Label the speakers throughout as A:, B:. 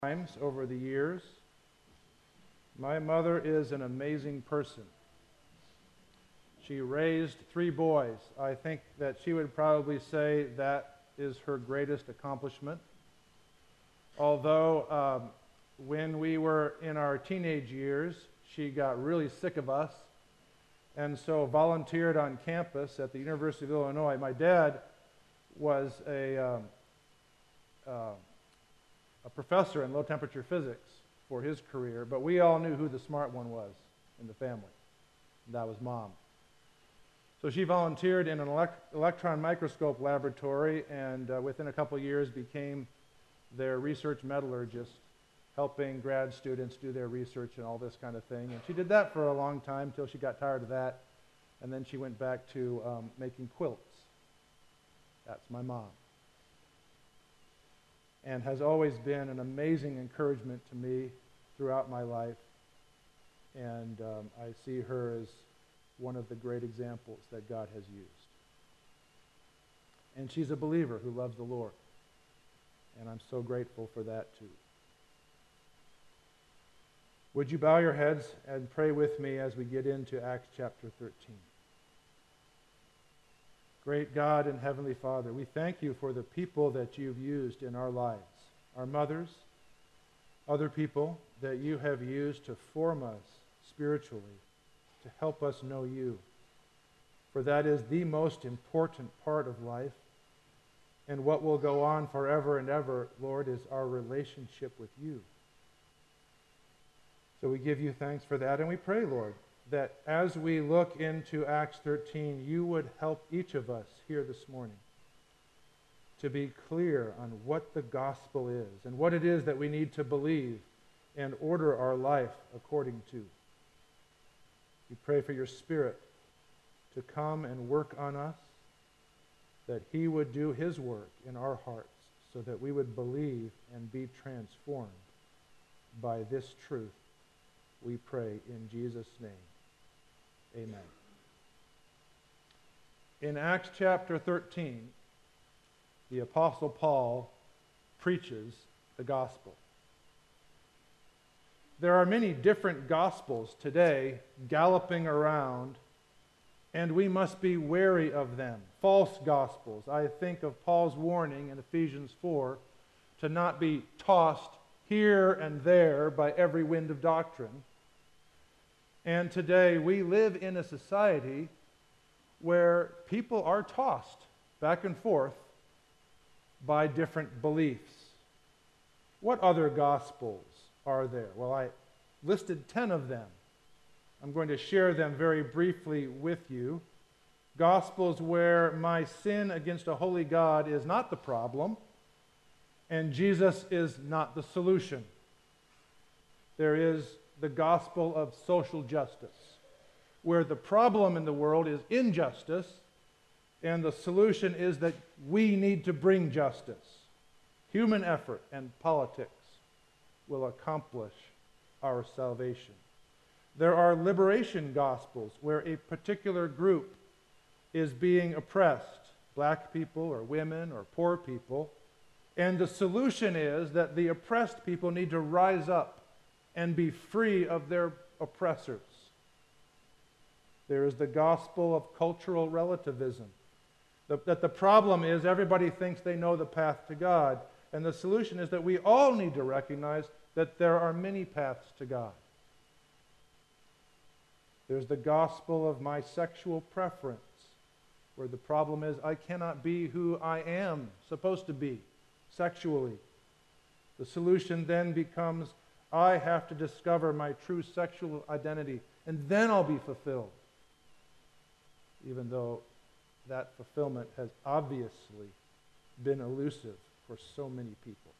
A: Times over the years. My mother is an amazing person. She raised 3 boys. I think that she would probably say that is her greatest accomplishment. Although when we were in our teenage years, she got really sick of us and so volunteered on campus at the University of Illinois. My dad was a professor in low-temperature physics for his career, but we all knew who the smart one was in the family. And that was Mom. So she volunteered in an electron microscope laboratory and within a couple years became their research metallurgist, helping grad students do their research and all this kind of thing. And she did that for a long time until she got tired of that, and then she went back to making quilts. That's my mom. And has always been an amazing encouragement to me throughout my life. And I see her as one of the great examples that God has used. And she's a believer who loves the Lord. And I'm so grateful for that too. Would you bow your heads and pray with me as we get into Acts chapter 13? Great God and Heavenly Father, we thank you for the people that you've used in our lives, our mothers, other people that you have used to form us spiritually, to help us know you. For that is the most important part of life, and what will go on forever and ever, Lord, is our relationship with you. So we give you thanks for that, and we pray, Lord, that as we look into Acts 13, you would help each of us here this morning to be clear on what the gospel is and what it is that we need to believe and order our life according to. We pray for your Spirit to come and work on us, that he would do his work in our hearts so that we would believe and be transformed by this truth. We pray in Jesus' name. Amen. In Acts chapter 13, the Apostle Paul preaches the gospel. There are many different gospels today galloping around, and we must be wary of them. False gospels. I think of Paul's warning in Ephesians 4 to not be tossed here and there by every wind of doctrine. And today we live in a society where people are tossed back and forth by different beliefs. What other gospels are there? Well, I listed 10 of them. I'm going to share them very briefly with you. Gospels where my sin against a holy God is not the problem, and Jesus is not the solution. There is the gospel of social justice, where the problem in the world is injustice, and the solution is that we need to bring justice. Human effort and politics will accomplish our salvation. There are liberation gospels where a particular group is being oppressed, black people or women or poor people, and the solution is that the oppressed people need to rise up and be free of their oppressors. There is the gospel of cultural relativism, that the problem is everybody thinks they know the path to God, and the solution is that we all need to recognize that there are many paths to God. There's the gospel of my sexual preference, where the problem is I cannot be who I am supposed to be sexually. The solution then becomes I have to discover my true sexual identity, and then I'll be fulfilled. Even though that fulfillment has obviously been elusive for so many people.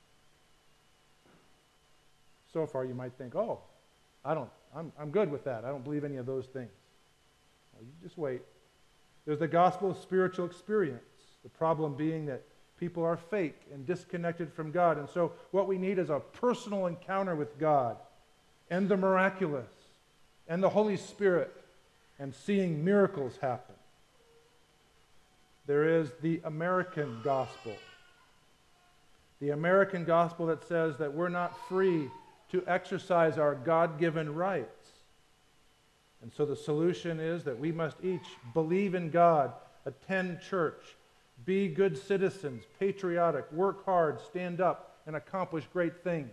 A: So far you might think, oh, I'm good with that. I don't believe any of those things. Well, you just wait. There's the gospel of spiritual experience. The problem being that people are fake and disconnected from God. And so what we need is a personal encounter with God and the miraculous and the Holy Spirit and seeing miracles happen. There is the American gospel, The American gospel that says that we're not free to exercise our God-given rights. And so the solution is that we must each believe in God, attend church, be good citizens, patriotic, work hard, stand up, and accomplish great things.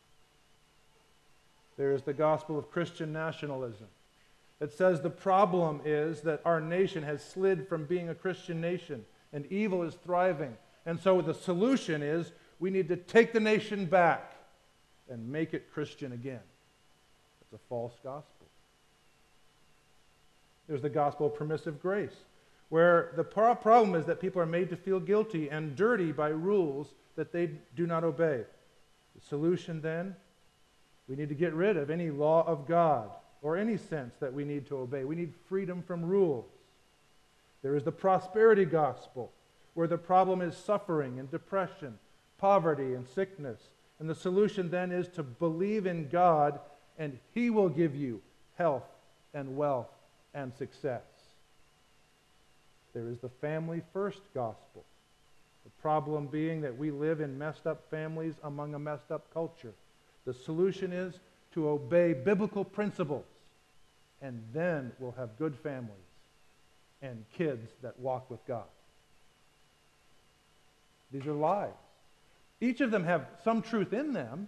A: There is the gospel of Christian nationalism. It says the problem is that our nation has slid from being a Christian nation, and evil is thriving. And so the solution is we need to take the nation back and make it Christian again. It's a false gospel. There's the gospel of permissive grace, where the problem is that people are made to feel guilty and dirty by rules that they do not obey. The solution then, we need to get rid of any law of God or any sense that we need to obey. We need freedom from rules. There is the prosperity gospel, where the problem is suffering and depression, poverty and sickness. And the solution then is to believe in God, and He will give you health and wealth and success. There is the family first gospel. The problem being that we live in messed up families among a messed up culture. The solution is to obey biblical principles, and then we'll have good families and kids that walk with God. These are lies. Each of them have some truth in them,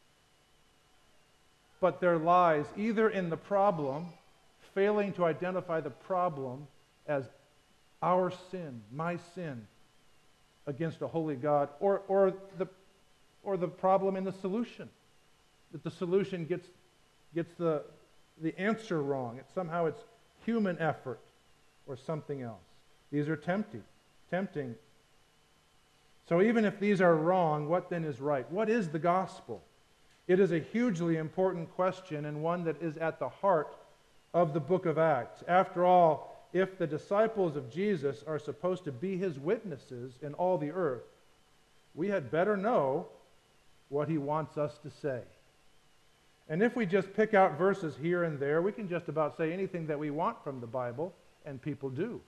A: but they're lies either in the problem, failing to identify the problem as our sin, my sin against a holy God, or the problem in the solution, that the solution gets the answer wrong. Somehow it's human effort or something else. These are tempting. So even if these are wrong, what then is right? What is the gospel? It is a hugely important question, and one that is at the heart of the book of Acts. After all, if the disciples of Jesus are supposed to be His witnesses in all the earth, we had better know what He wants us to say. And if we just pick out verses here and there, we can just about say anything that we want from the Bible, and people do.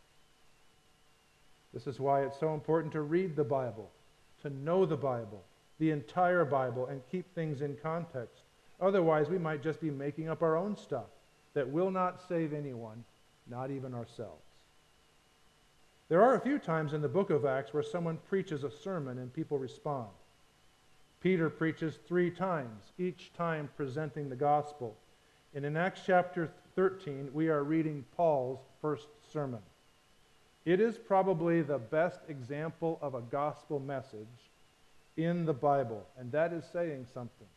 A: This is why it's so important to read the Bible, to know the Bible, the entire Bible, and keep things in context. Otherwise, we might just be making up our own stuff that will not save anyone, not even ourselves. There are a few times in the book of Acts where someone preaches a sermon and people respond. Peter preaches 3 times, each time presenting the gospel. And in Acts chapter 13, we are reading Paul's first sermon. It is probably the best example of a gospel message in the Bible, and that is saying something.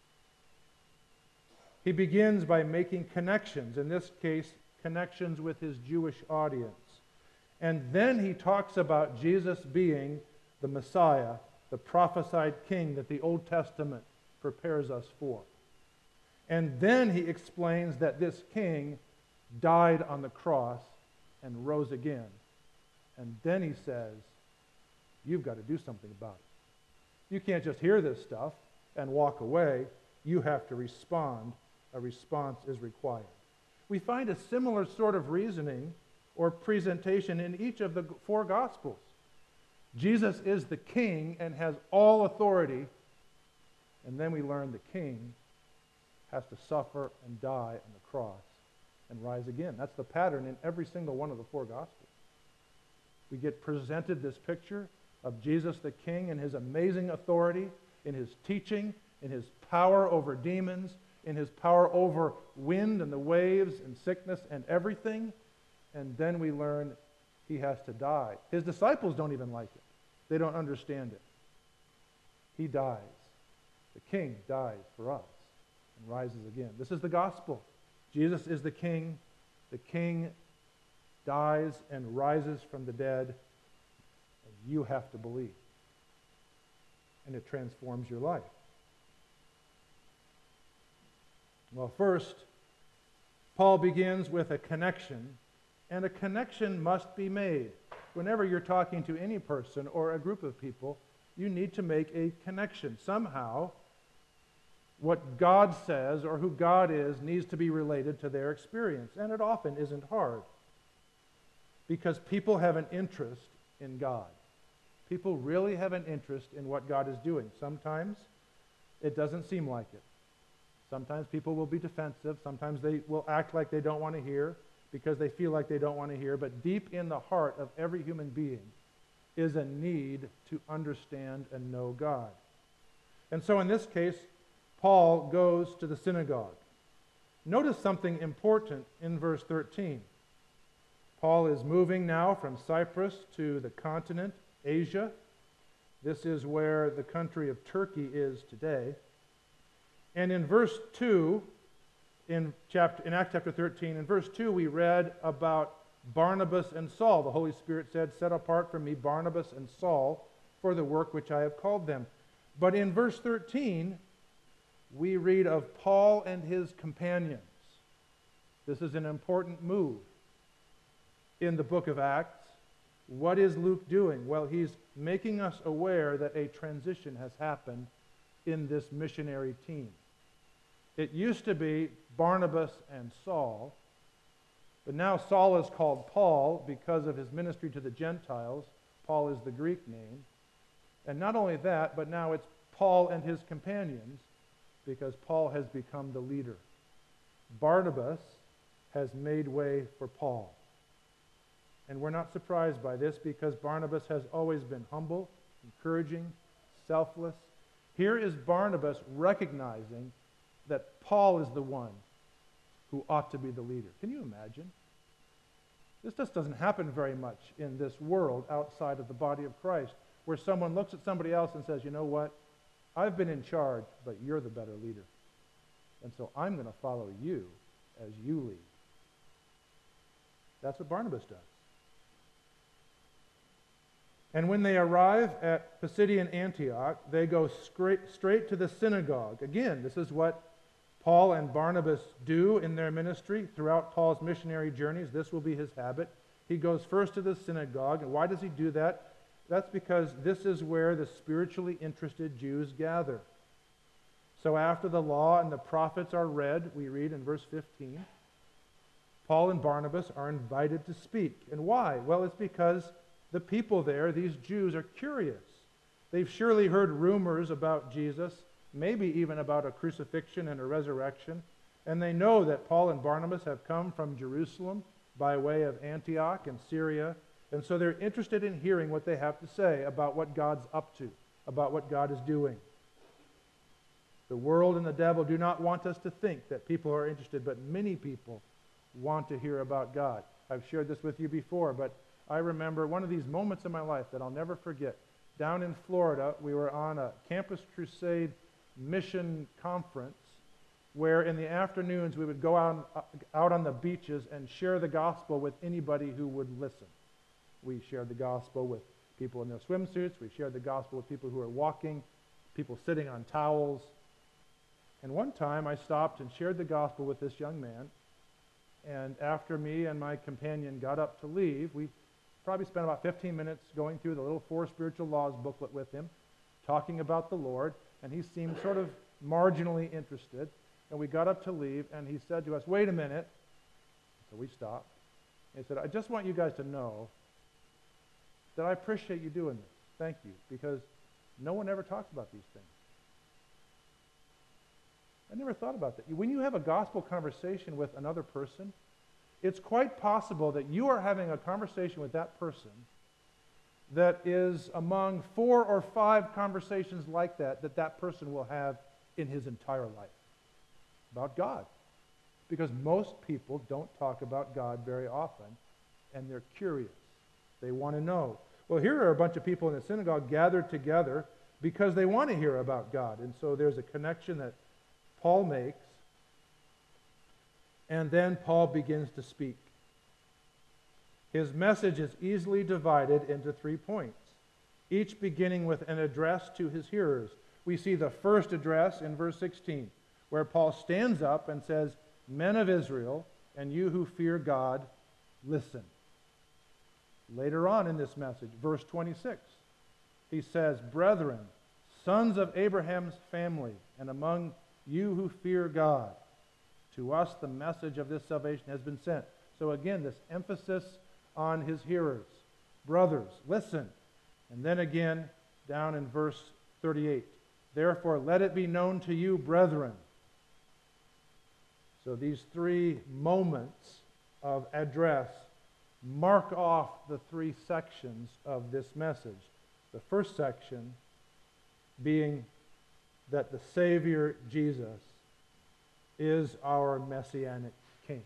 A: He begins by making connections, in this case, connections with his Jewish audience. And then he talks about Jesus being the Messiah, the prophesied king that the Old Testament prepares us for. And then he explains that this king died on the cross and rose again. And then he says, you've got to do something about it. You can't just hear this stuff and walk away. You have to respond. A response is required. We find a similar sort of reasoning or presentation in each of the 4 Gospels. Jesus is the king and has all authority. And then we learn the king has to suffer and die on the cross and rise again. That's the pattern in every single one of the 4 Gospels. We get presented this picture of Jesus the King and His amazing authority, in His teaching, in His power over demons, in His power over wind and the waves and sickness and everything. And then we learn He has to die. His disciples don't even like it. They don't understand it. He dies. The King dies for us and rises again. This is the gospel. Jesus is the King. The King dies and rises from the dead, and you have to believe. And it transforms your life. Well, first, Paul begins with a connection, and a connection must be made. Whenever you're talking to any person or a group of people, you need to make a connection. Somehow, what God says or who God is needs to be related to their experience, and it often isn't hard. Because people have an interest in God. People really have an interest in what God is doing. Sometimes it doesn't seem like it. Sometimes people will be defensive. Sometimes they will act like they don't want to hear because they feel like they don't want to hear. But deep in the heart of every human being is a need to understand and know God. And so in this case, Paul goes to the synagogue. Notice something important in verse 13. Paul is moving now from Cyprus to the continent, Asia. This is where the country of Turkey is today. And in verse 2, in Acts chapter 13, in verse 2, we read about Barnabas and Saul. The Holy Spirit said, "Set apart for me Barnabas and Saul for the work which I have called them." But in verse 13, we read of Paul and his companions. This is an important move in the book of Acts. What is Luke doing? Well, he's making us aware that a transition has happened in this missionary team. It used to be Barnabas and Saul, but now Saul is called Paul because of his ministry to the Gentiles. Paul is the Greek name. And not only that, but now it's Paul and his companions because Paul has become the leader. Barnabas has made way for Paul. And we're not surprised by this because Barnabas has always been humble, encouraging, selfless. Here is Barnabas recognizing that Paul is the one who ought to be the leader. Can you imagine? This just doesn't happen very much in this world outside of the body of Christ, where someone looks at somebody else and says, "You know what? I've been in charge, but you're the better leader. And so I'm going to follow you as you lead." That's what Barnabas does. And when they arrive at Pisidian Antioch, they go straight to the synagogue. Again, this is what Paul and Barnabas do in their ministry. Throughout Paul's missionary journeys, this will be his habit. He goes first to the synagogue. And why does he do that? That's because this is where the spiritually interested Jews gather. So after the law and the prophets are read, we read in verse 15, Paul and Barnabas are invited to speak. And why? Well, it's because the people there, these Jews, are curious. They've surely heard rumors about Jesus, maybe even about a crucifixion and a resurrection, and they know that Paul and Barnabas have come from Jerusalem by way of Antioch and Syria, and so they're interested in hearing what they have to say about what God's up to, about what God is doing. The world and the devil do not want us to think that people are interested, but many people want to hear about God. I've shared this with you before, but I remember one of these moments in my life that I'll never forget. Down in Florida, we were on a Campus Crusade mission conference where in the afternoons we would go out on the beaches and share the gospel with anybody who would listen. We shared the gospel with people in their swimsuits. We shared the gospel with people who were walking, people sitting on towels. And one time I stopped and shared the gospel with this young man. And after me and my companion got up to leave, we probably spent about 15 minutes going through the little 4 Spiritual Laws booklet with him, talking about the Lord, and he seemed sort of marginally interested. And we got up to leave, and he said to us, "Wait a minute." So we stopped. And he said, "I just want you guys to know that I appreciate you doing this. Thank you, because no one ever talks about these things." I never thought about that. When you have a gospel conversation with another person, it's quite possible that you are having a conversation with that person that is among 4 or 5 conversations like that that person will have in his entire life about God. Because most people don't talk about God very often, and they're curious. They want to know. Well, here are a bunch of people in the synagogue gathered together because they want to hear about God. And so there's a connection that Paul makes, and then Paul begins to speak. His message is easily divided into 3 points, each beginning with an address to his hearers. We see the first address in verse 16, where Paul stands up and says, "Men of Israel, and you who fear God, listen." Later on in this message, verse 26, he says, "Brethren, sons of Abraham's family, and among you who fear God, to us the message of this salvation has been sent." So again, this emphasis on his hearers. Brothers, listen. And then again, down in verse 38, therefore let it be known to you, brethren. So these three moments of address mark off the three sections of this message. The first section being that the Savior Jesus is our Messianic King.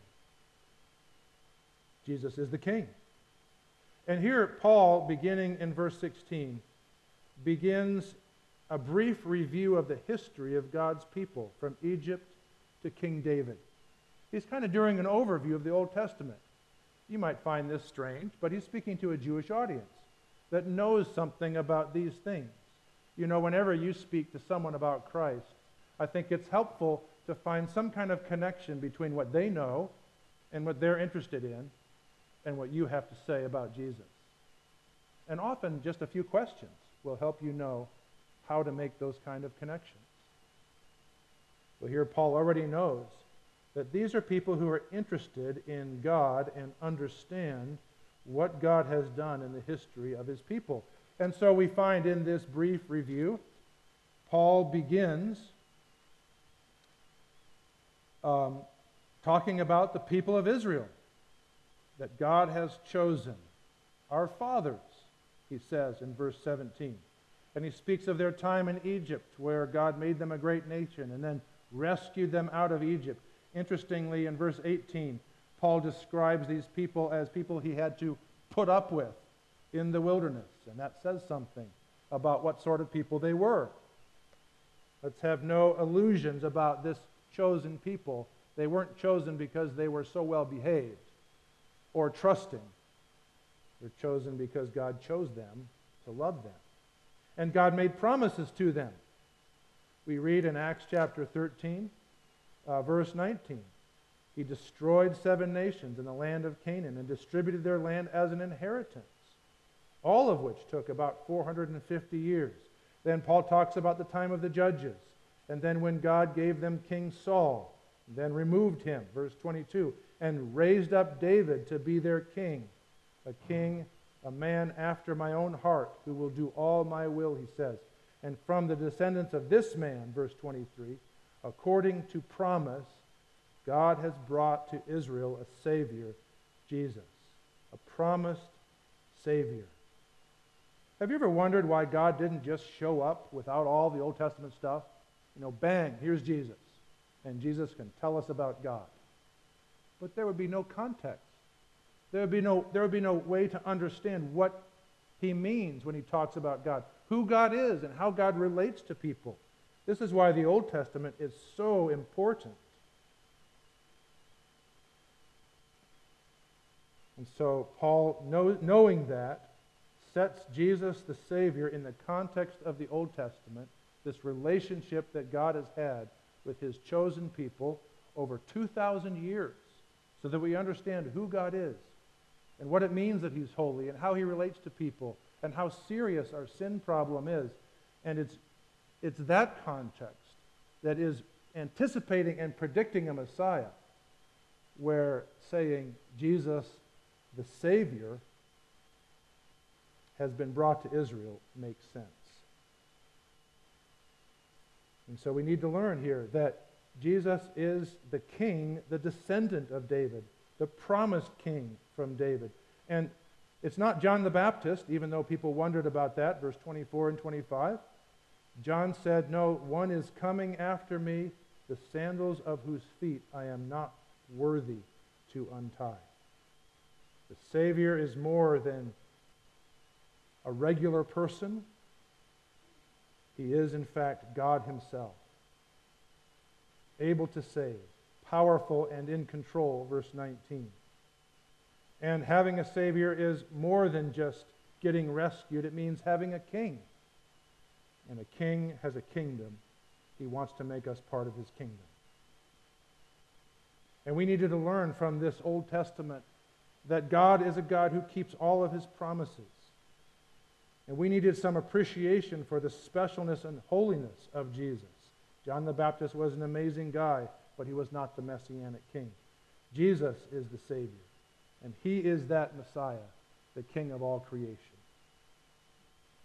A: Jesus is the King. And here Paul, beginning in verse 16, begins a brief review of the history of God's people from Egypt to King David. He's kind of doing an overview of the Old Testament. You might find this strange, but he's speaking to a Jewish audience that knows something about these things. You know, whenever you speak to someone about Christ, I think it's helpful to find some kind of connection between what they know and what they're interested in and what you have to say about Jesus. And often just a few questions will help you know how to make those kind of connections. Well, here Paul already knows that these are people who are interested in God and understand what God has done in the history of his people. And so we find in this brief review, Paul begins talking about the people of Israel that God has chosen, our fathers, he says in verse 17. And he speaks of their time in Egypt, where God made them a great nation and then rescued them out of Egypt. Interestingly, in verse 18, Paul describes these people as people he had to put up with in the wilderness. And that says something about what sort of people they were. Let's have no illusions about this chosen people. They weren't chosen because they were so well behaved or trusting. They're chosen because God chose them to love them. And God made promises to them. We read in Acts chapter 13, verse 19. He destroyed 7 nations in the land of Canaan and distributed their land as an inheritance, all of which took about 450 years. Then Paul talks about the time of the judges, and then when God gave them King Saul, then removed him, verse 22, and raised up David to be their king, a man after my own heart, who will do all my will, he says. And from the descendants of this man, verse 23, according to promise, God has brought to Israel a Savior, Jesus, a promised Savior. Have you ever wondered why God didn't just show up without all the Old Testament stuff? You know, bang, here's Jesus. And Jesus can tell us about God. But there would be no context. There would be no way to understand what he means when he talks about God, who God is, and how God relates to people. This is why the Old Testament is so important. And so Paul, knowing that, sets Jesus the Savior in the context of the Old Testament, this relationship that God has had with his chosen people over 2,000 years, so that we understand who God is and what it means that he's holy and how he relates to people and how serious our sin problem is. And it's that context that is anticipating and predicting a Messiah, where saying Jesus, the Savior, has been brought to Israel makes sense. And so we need to learn here that Jesus is the king, the descendant of David, the promised king from David. And it's not John the Baptist, even though people wondered about that, verse 24 and 25. John said, no, one is coming after me, the sandals of whose feet I am not worthy to untie. The Savior is more than a regular person. He is, in fact, God himself, able to save, powerful and in control, verse 19. And having a Savior is more than just getting rescued. It means having a king. And a king has a kingdom. He wants to make us part of his kingdom. And we needed to learn from this Old Testament that God is a God who keeps all of his promises. And we needed some appreciation for the specialness and holiness of Jesus. John the Baptist was an amazing guy, but he was not the Messianic king. Jesus is the Savior, and he is that Messiah, the King of all creation.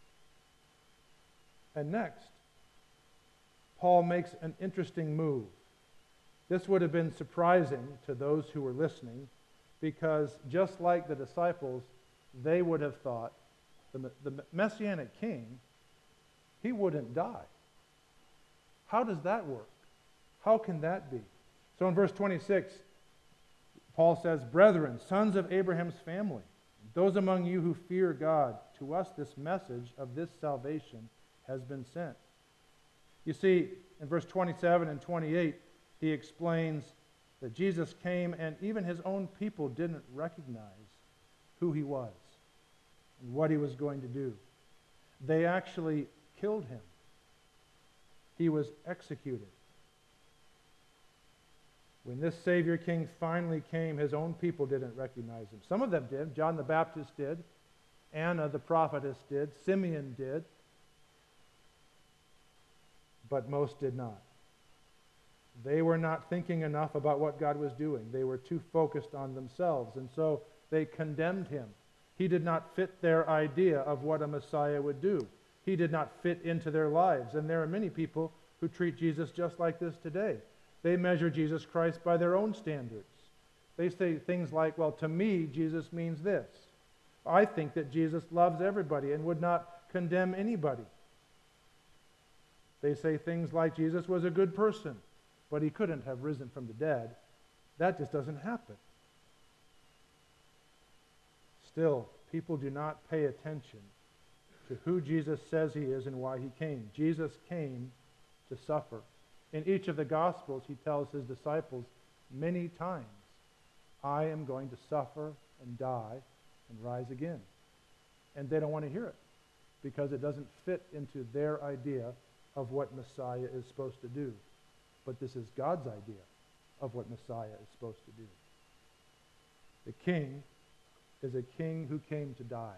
A: And next, Paul makes an interesting move. This would have been surprising to those who were listening, because just like the disciples, they would have thought the Messianic king, he wouldn't die. How does that work? How can that be? So in verse 26, Paul says, "Brethren, sons of Abraham's family, those among you who fear God, to us this message of this salvation has been sent." You see, in verse 27 and 28, he explains that Jesus came and even his own people didn't recognize who he was and what he was going to do. They actually killed him. He was executed. When this Savior King finally came, his own people didn't recognize him. Some of them did. John the Baptist did. Anna the prophetess did. Simeon did. But most did not. They were not thinking enough about what God was doing. They were too focused on themselves, and so they condemned him. He did not fit their idea of what a Messiah would do. He did not fit into their lives, and there are many people who treat Jesus just like this today. They measure Jesus Christ by their own standards. They say things like, well, to me, Jesus means this. I think that Jesus loves everybody and would not condemn anybody. They say things like Jesus was a good person, but he couldn't have risen from the dead. That just doesn't happen. Still, people do not pay attention to who Jesus says he is and why he came. Jesus came to suffer. In each of the Gospels, he tells his disciples many times, I am going to suffer and die and rise again. And they don't want to hear it because it doesn't fit into their idea of what Messiah is supposed to do. But this is God's idea of what Messiah is supposed to do. The king is a king who came to die.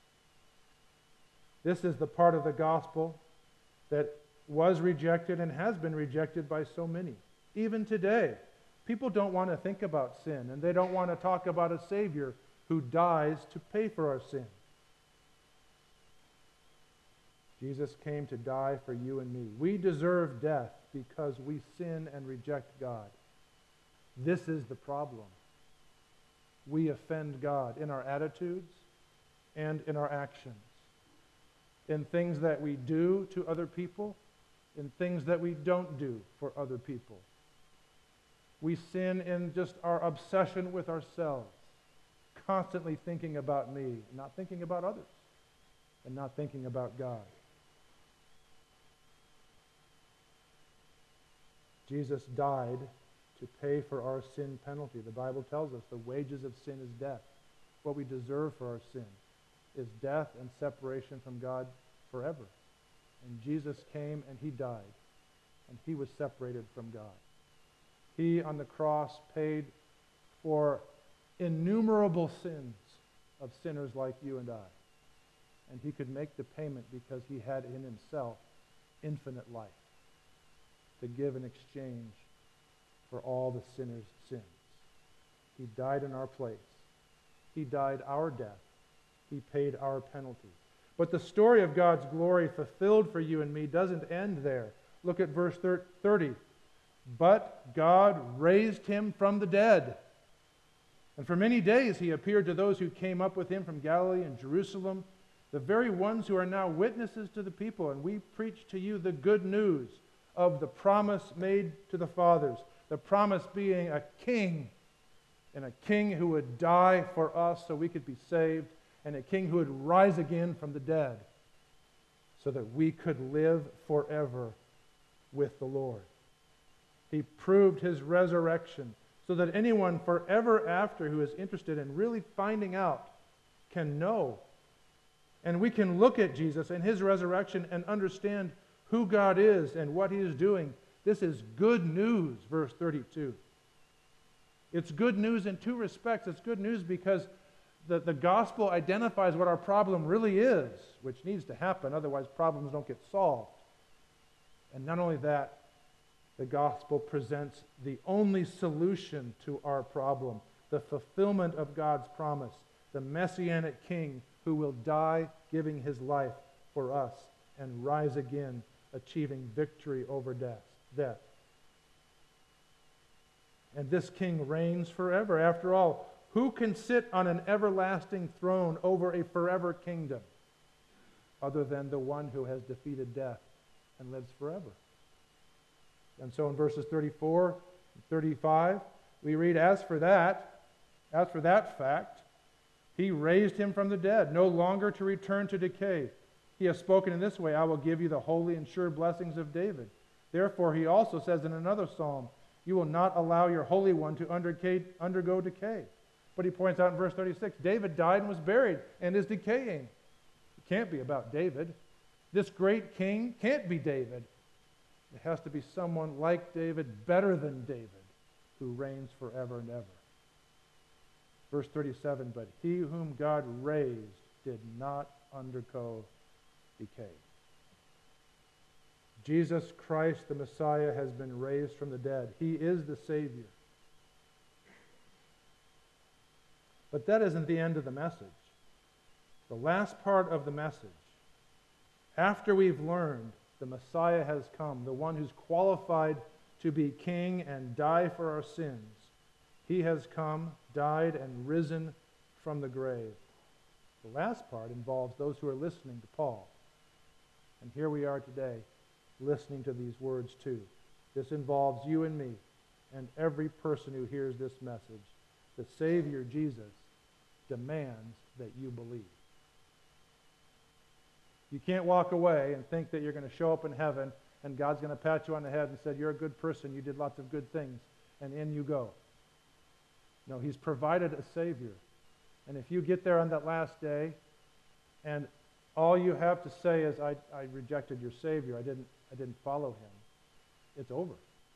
A: This is the part of the gospel that was rejected and has been rejected by so many. Even today, people don't want to think about sin, and they don't want to talk about a Savior who dies to pay for our sin. Jesus came to die for you and me. We deserve death because we sin and reject God. This is the problem. We offend God in our attitudes and in our actions, in things that we do to other people, in things that we don't do for other people. We sin in just our obsession with ourselves, constantly thinking about me, not thinking about others, and not thinking about God. Jesus died to pay for our sin penalty. The Bible tells us the wages of sin is death. What we deserve for our sin is death and separation from God forever. And Jesus came and he died, and he was separated from God. He on the cross paid for innumerable sins of sinners like you and I. And he could make the payment because he had in himself infinite life to give in exchange for all the sinners' sins. He died in our place. He died our death. He paid our penalty. But the story of God's glory fulfilled for you and me doesn't end there. Look at verse 30. But God raised him from the dead. And for many days he appeared to those who came up with him from Galilee and Jerusalem, the very ones who are now witnesses to the people. And we preach to you the good news of the promise made to the fathers. The promise being a king, and a king who would die for us so we could be saved, and a king who would rise again from the dead so that we could live forever with the Lord. He proved his resurrection so that anyone forever after who is interested in really finding out can know. And we can look at Jesus and his resurrection and understand who God is and what he is doing. This is good news, verse 32. It's good news in two respects. It's good news because the gospel identifies what our problem really is, which needs to happen, otherwise problems don't get solved. And not only that, the gospel presents the only solution to our problem, the fulfillment of God's promise, the Messianic King who will die giving his life for us and rise again, achieving victory over death. And this king reigns forever. After all, who can sit on an everlasting throne over a forever kingdom other than the one who has defeated death and lives forever? And so in verses 34 and 35, we read, as for that fact, he raised him from the dead, no longer to return to decay. He has spoken in this way, I will give you the holy and sure blessings of David. Therefore, he also says in another psalm, you will not allow your Holy One to undergo decay. But he points out in verse 36, David died and was buried and is decaying. It can't be about David. This great king can't be David. It has to be someone like David, better than David, who reigns forever and ever. Verse 37, but he whom God raised did not undergo decay. Jesus Christ, the Messiah, has been raised from the dead. He is the Savior. But that isn't the end of the message. The last part of the message, after we've learned the Messiah has come, the one who's qualified to be king and die for our sins, he has come, died, and risen from the grave. The last part involves those who are listening to Paul. And here we are today, listening to these words too. This involves you and me and every person who hears this message. The Savior, Jesus, demands that you believe. You can't walk away and think that you're going to show up in heaven and God's going to pat you on the head and say, you're a good person, you did lots of good things, and in you go. No, he's provided a Savior. And if you get there on that last day and all you have to say is, I rejected your Savior, I didn't follow him, it's over.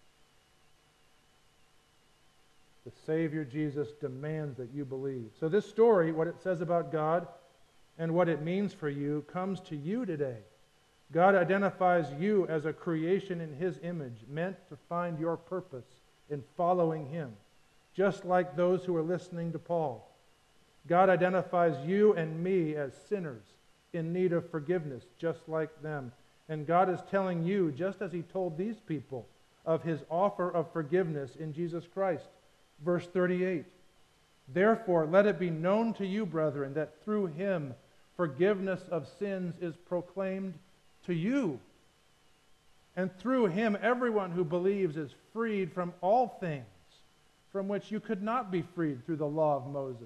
A: The Savior Jesus demands that you believe. So this story, what it says about God and what it means for you, comes to you today. God identifies you as a creation in his image, meant to find your purpose in following him, just like those who are listening to Paul. God identifies you and me as sinners in need of forgiveness, just like them. And God is telling you, just as he told these people, of his offer of forgiveness in Jesus Christ. Verse 38, therefore let it be known to you, brethren, that through him forgiveness of sins is proclaimed to you. And through him everyone who believes is freed from all things from which you could not be freed through the law of Moses.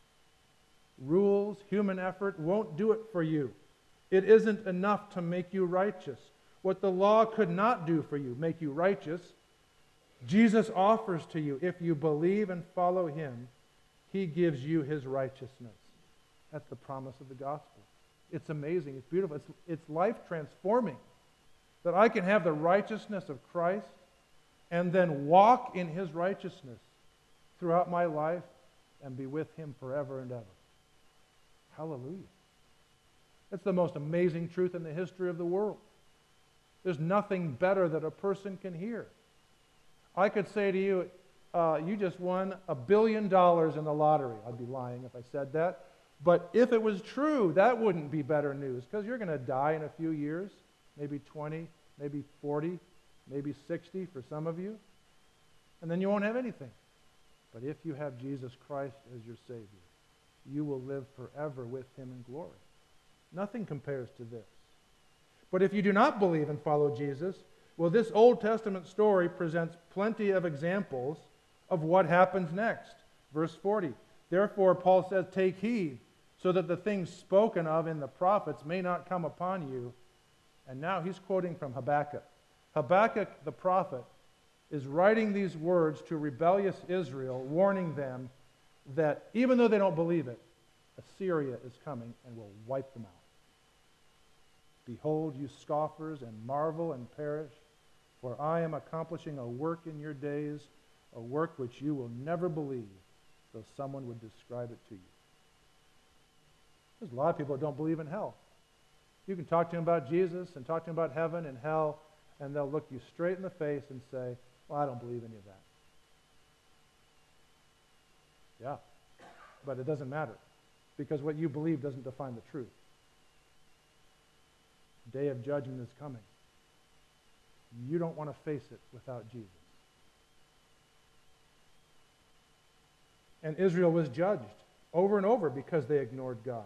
A: Rules, human effort won't do it for you. It isn't enough to make you righteous. What the law could not do for you, make you righteous, Jesus offers to you. If you believe and follow him, he gives you his righteousness. That's the promise of the gospel. It's amazing. It's beautiful. It's life transforming. That I can have the righteousness of Christ and then walk in his righteousness throughout my life and be with him forever and ever. Hallelujah. That's the most amazing truth in the history of the world. There's nothing better that a person can hear. I could say to you, you just won $1 billion in the lottery. I'd be lying if I said that. But if it was true, that wouldn't be better news, because you're going to die in a few years, maybe 20, maybe 40, maybe 60 for some of you, and then you won't have anything. But if you have Jesus Christ as your Savior, you will live forever with him in glory. Nothing compares to this. But if you do not believe and follow Jesus, well, this Old Testament story presents plenty of examples of what happens next. Verse 40, therefore, Paul says, take heed so that the things spoken of in the prophets may not come upon you. And now he's quoting from Habakkuk. Habakkuk, the prophet, is writing these words to rebellious Israel, warning them that even though they don't believe it, Assyria is coming and will wipe them out. Behold, you scoffers, and marvel and perish, for I am accomplishing a work in your days, a work which you will never believe, though someone would describe it to you. There's a lot of people that don't believe in hell. You can talk to them about Jesus and talk to them about heaven and hell, and they'll look you straight in the face and say, well, I don't believe any of that. Yeah, but it doesn't matter, because what you believe doesn't define the truth. Day of judgment is coming. You don't want to face it without Jesus. And Israel was judged over and over because they ignored God.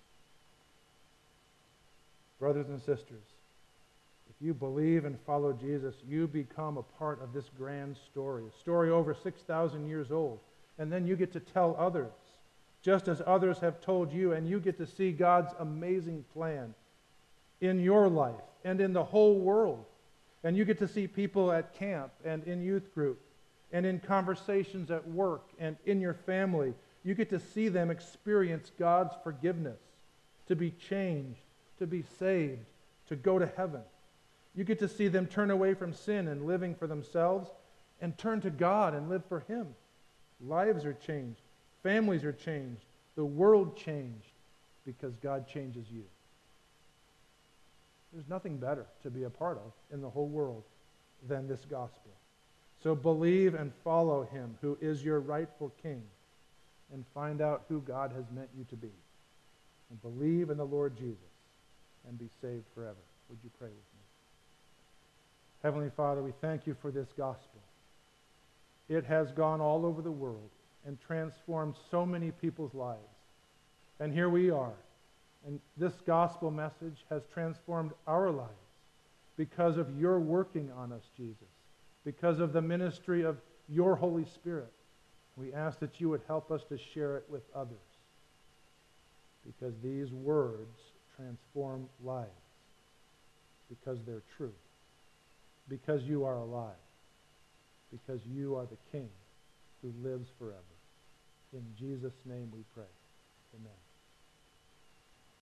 A: Brothers and sisters, if you believe and follow Jesus, you become a part of this grand story, a story over 6,000 years old. And then you get to tell others, just as others have told you, and you get to see God's amazing plan in your life and in the whole world. And you get to see people at camp and in youth group and in conversations at work and in your family. You get to see them experience God's forgiveness, to be changed, to be saved, to go to heaven. You get to see them turn away from sin and living for themselves and turn to God and live for Him. Lives are changed. Families are changed. The world changed because God changes you. There's nothing better to be a part of in the whole world than this gospel. So believe and follow Him who is your rightful King, and find out who God has meant you to be. And believe in the Lord Jesus and be saved forever. Would you pray with me? Heavenly Father, we thank you for this gospel. It has gone all over the world and transformed so many people's lives. And here we are. And this gospel message has transformed our lives because of your working on us, Jesus, because of the ministry of your Holy Spirit. We ask that you would help us to share it with others, because these words transform lives, because they're true, because you are alive, because you are the King who lives forever. In Jesus' name we pray. Amen.